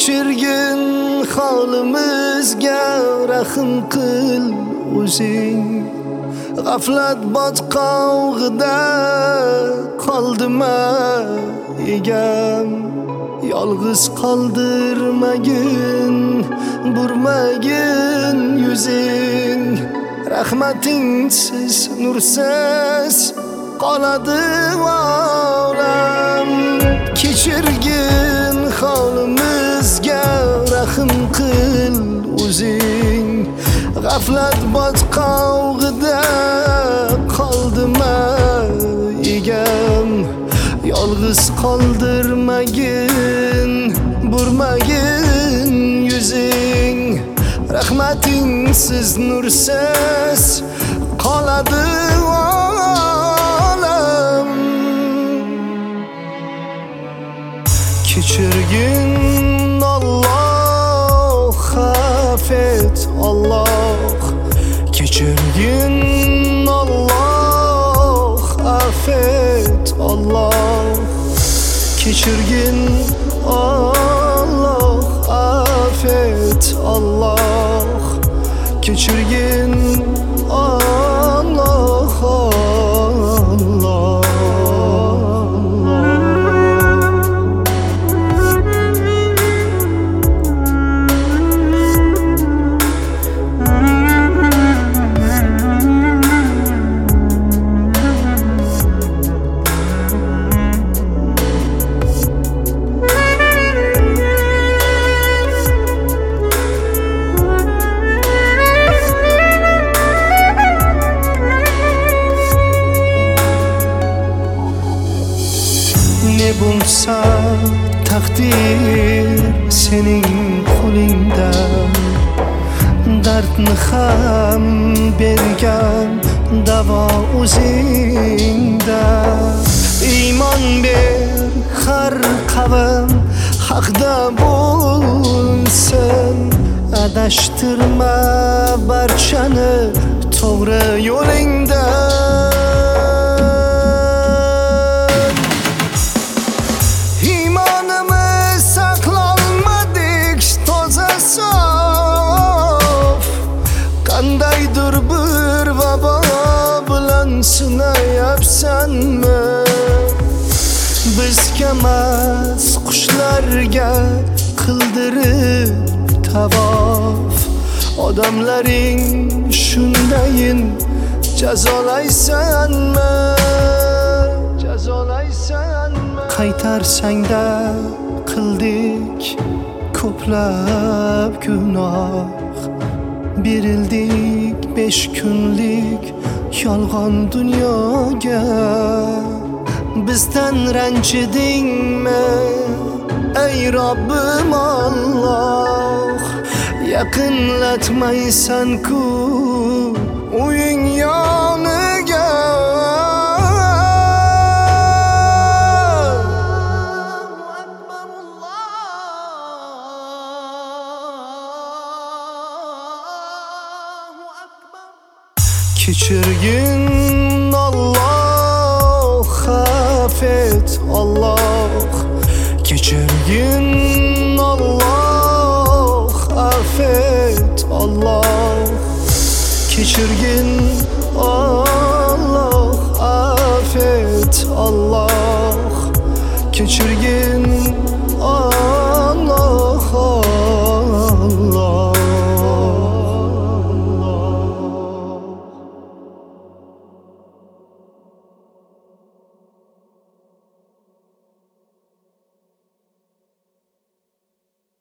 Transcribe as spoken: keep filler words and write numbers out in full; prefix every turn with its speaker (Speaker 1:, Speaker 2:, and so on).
Speaker 1: Kechirgin holimizga rahm qil o'zing. G'aflat botqog'ida qoldima egam. Yolg'iz qoldirmagin, burmagin yuzing. Rahmatingsiz, nursiz qoladi olam. Kechirgin holimizga rahm qil o'zing. G'aflat botqog'ida qoldima egam. Yolg'iz qoldirmagin, burmagin yuzing. Rahmatingsiz, nursiz qoladi olam. Kechirgin Alloh, affet Alloh. Kechirgin Alloh, affet Alloh. Kechirgin Alloh, affet Alloh. Kechirgin Alloh, Alloh. Ne bo'lsa taqdir sening qo'lingda. Dardni ham bergan davo o'zingda. Iymon ber har qavm haqda bo'lsin. Adashtirma barchani to'g'ri yo'lingda. Qandaydir bir vabo bilan sinayapsanmi? Bizga emas qushlarga qildirib tavof. Odamlaring shundayin jazolaysanmi? Jazolaysanmi? Qaytarsang-da qildik ko'plab gunoh. Berildik besh kunlik yolg'on dunyoga. Bizdan ranjidingmi ey Robbim Alloh? Yaqinlatmaysan-ku uying yoniga. Kechirgin Alloh, affet Alloh. Kechirgin Alloh, affet Alloh. Kechirgin Alloh, affet Alloh. Kechirgin